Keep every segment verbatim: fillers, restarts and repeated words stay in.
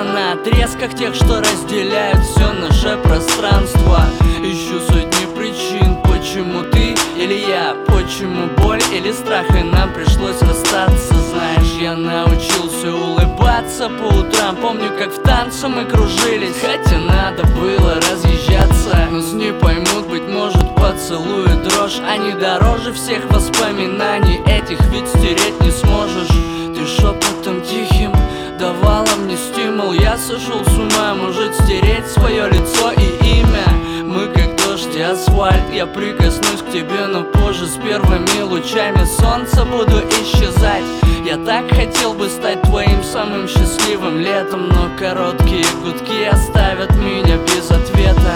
дело на отрезках тех, что разделяют все наше пространство. Ищу сотни причин, почему ты или я, почему боль или страх, и нам пришлось расстаться. Знаешь, я научился улыбаться по утрам. Помню, как в танце мы кружились, хотя надо было разъезжаться. Нас не поймут, быть может, поцелуй и дрожь. Они дороже всех воспоминаний этих, ведь стереть не сможешь. Ты шепотом тихим давала мне стимул. Я сошел с ума, может стереть свое лицо и имя. Мы как дождь и асфальт, я прикоснусь к тебе, но позже с первыми лучами солнца буду исчезать. Я так хотел бы стать твоим самым счастливым летом, но короткие гудки оставят меня без ответа.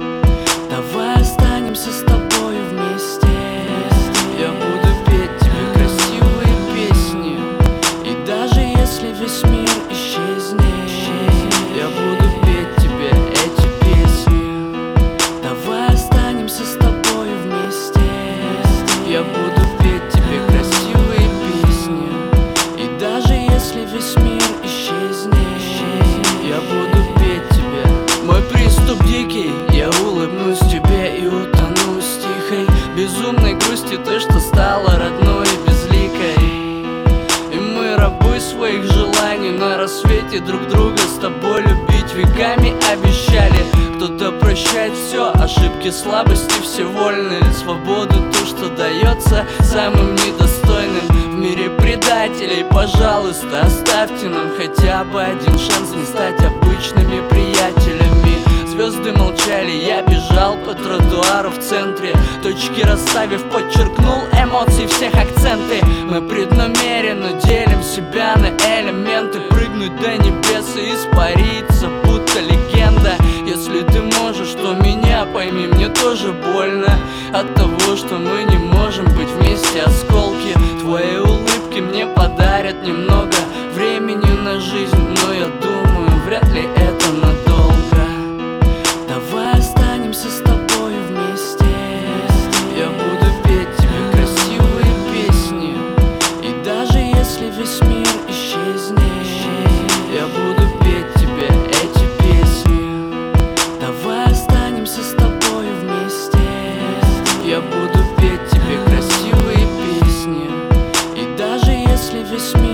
Давай останемся с тобою вместе. Я буду петь тебе красивые песни, и даже если весь мир исчезнет, я буду петь тебе эти песни. Давай останемся с тобою вместе. Я буду петь тебе красивые песни, и даже если весь мир исчезнет, я буду петь тебе. Мой приступ дикий, я улыбнусь тебе и утону с тихой безумной грусти, той, что стала родной и безликой. И мы рабы своих желаний, на рассвете друг друга с тобой любить веками обещали. Кто-то прощает все, ошибки, слабости все вольны, свободу ту, что дается самым недостойным. В мире предателей, пожалуйста, оставьте нам хотя бы один шанс не стать обычными приятелями. Звезды молчали, я бежал по тротуару в центре, точки расставив, подчеркнул эмоции всех акценты. Мы преднамеренно делим себя на элементы, прыгнуть до небес и испариться, будто легенда. Если ты можешь, то меня пойми, мне тоже больно от того, что мы не можем быть вместе. Осколки твоей улыбки мне подарят немного времени на жизнь, но я думаю, вряд ли это надолго. Давай останемся с тобою вместе. Я буду петь тебе красивые песни, и даже если весь мир исчезнет, я буду петь тебе эти песни. Давай останемся с тобою вместе. Я буду петь тебе красивые песни, и даже если весь мир